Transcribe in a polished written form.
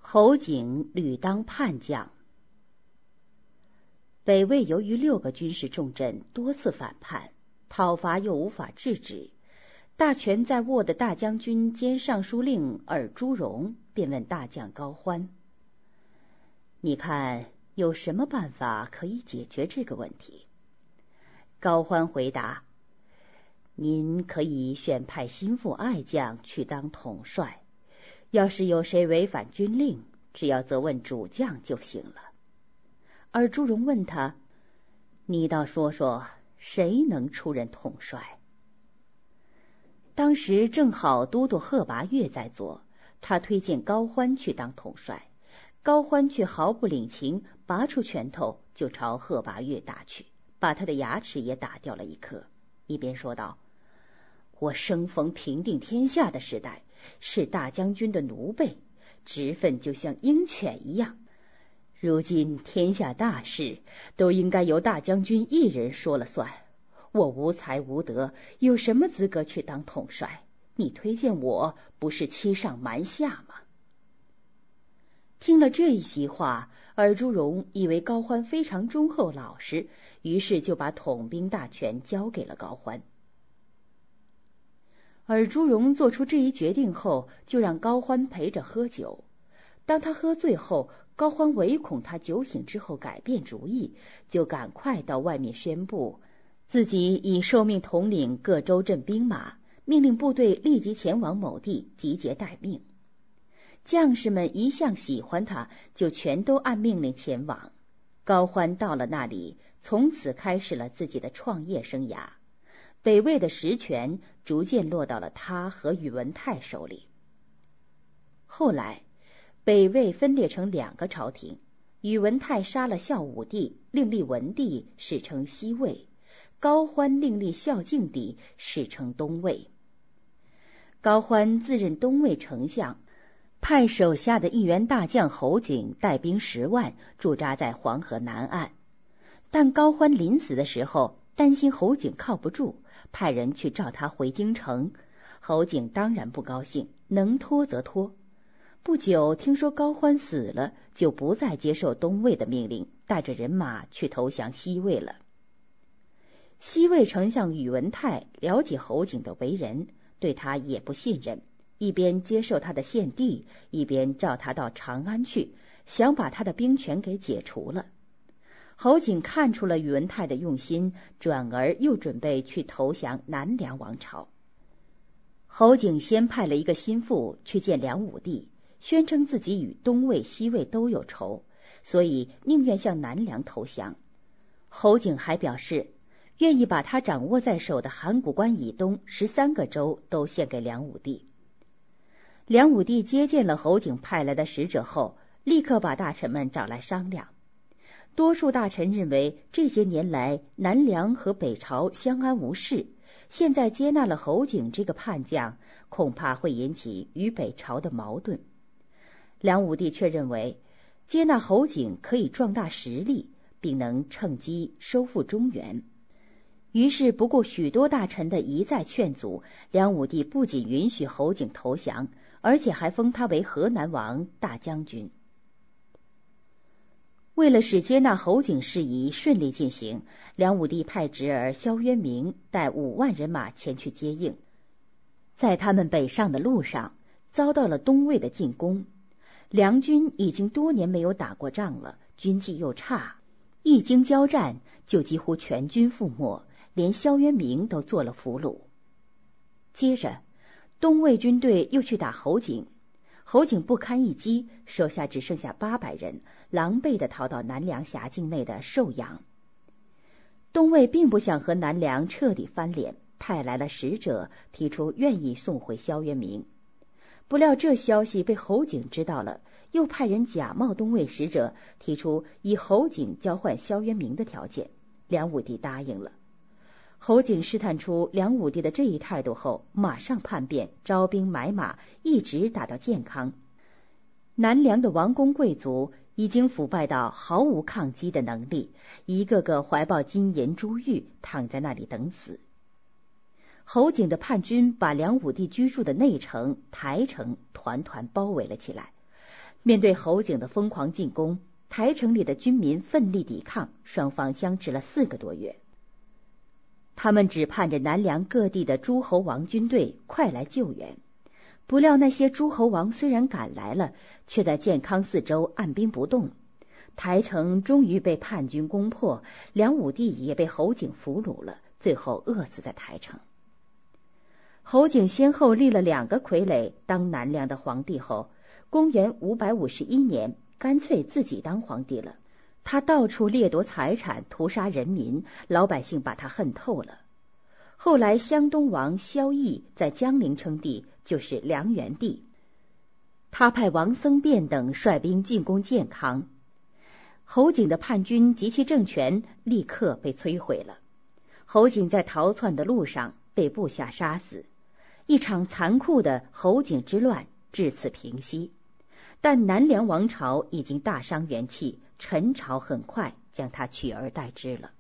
侯景屡当叛将。北魏由于6个军事重镇多次反叛，讨伐又无法制止，大权在握的大将军兼尚书令尔朱荣便问大将高欢：你看有什么办法可以解决这个问题？高欢回答：您可以选派心腹爱将去当统帅，要是有谁违反军令，只要责问主将就行了。而朱荣问他：你倒说说，谁能出任统帅？当时正好都督贺拔岳在座，他推荐高欢去当统帅，高欢却毫不领情，拔出拳头就朝贺拔岳打去，把他的牙齿也打掉了一颗，一边说道：我生逢平定天下的时代，是大将军的奴婢，职分就像鹰犬一样，如今天下大事都应该由大将军一人说了算，我无才无德，有什么资格去当统帅？你推荐我，不是欺上瞒下吗？听了这一席话，尔朱荣以为高欢非常忠厚老实，于是就把统兵大权交给了高欢。尔朱荣做出这一决定后，就让高欢陪着喝酒。当他喝醉后，高欢唯恐他酒醒之后改变主意，就赶快到外面宣布自己已受命统领各州镇兵马，命令部队立即前往某地集结待命。将士们一向喜欢他，就全都按命令前往。高欢到了那里，从此开始了自己的创业生涯。北魏的实权逐渐落到了他和宇文泰手里。后来北魏分裂成2个朝廷，宇文泰杀了孝武帝，另立文帝，史称西魏；高欢另立孝敬帝，史称东魏。高欢自任东魏丞相，派手下的一员大将侯景带兵10万驻扎在黄河南岸。但高欢临死的时候，担心侯景靠不住，派人去召他回京城。侯景当然不高兴，能拖则拖。不久听说高欢死了，就不再接受东魏的命令，带着人马去投降西魏了。西魏丞相宇文泰了解侯景的为人，对他也不信任，一边接受他的献帝，一边召他到长安去，想把他的兵权给解除了。侯景看出了宇文泰的用心，转而又准备去投降南梁王朝。侯景先派了一个心腹去见梁武帝，宣称自己与东魏、西魏都有仇，所以宁愿向南梁投降。侯景还表示愿意把他掌握在手的函谷关以东13个州都献给梁武帝。梁武帝接见了侯景派来的使者后，立刻把大臣们找来商量。多数大臣认为这些年来南梁和北朝相安无事，现在接纳了侯景这个叛将，恐怕会引起与北朝的矛盾。梁武帝却认为接纳侯景可以壮大实力，并能趁机收复中原。于是不顾许多大臣的一再劝阻，梁武帝不仅允许侯景投降，而且还封他为河南王、大将军。为了使接纳侯景事宜顺利进行，梁武帝派侄儿萧渊明带5万人马前去接应。在他们北上的路上，遭到了东魏的进攻。梁军已经多年没有打过仗了，军纪又差，一经交战就几乎全军覆没，连萧渊明都做了俘虏。接着东魏军队又去打侯景，侯景不堪一击，手下只剩下800人，狼狈地逃到南梁辖境内的寿阳。东魏并不想和南梁彻底翻脸，派来了使者，提出愿意送回萧渊明。不料这消息被侯景知道了，又派人假冒东魏使者，提出以侯景交换萧渊明的条件。梁武帝答应了。侯景试探出梁武帝的这一态度后，马上叛变，招兵买马，一直打到建康。南梁的王公贵族已经腐败到毫无抗击的能力，一个个怀抱金银珠玉，躺在那里等死。侯景的叛军把梁武帝居住的内城、台城团团包围了起来， 面对侯景的疯狂进攻，台城里的军民奋力抵抗，双方相持了4个多月。他们只盼着南梁各地的诸侯王军队快来救援，不料那些诸侯王虽然赶来了，却在建康四周按兵不动。台城终于被叛军攻破，梁武帝也被侯景俘虏了，最后饿死在台城。侯景先后立了2个傀儡当南梁的皇帝后，公元551年干脆自己当皇帝了。他到处掠夺财产，屠杀人民，老百姓把他恨透了。后来湘东王萧绎在江陵称帝，就是梁元帝。他派王僧辩等率兵进攻建康，侯景的叛军及其政权立刻被摧毁了。侯景在逃窜的路上被部下杀死，一场残酷的侯景之乱至此平息。但南梁王朝已经大伤元气，陈朝很快将他取而代之了。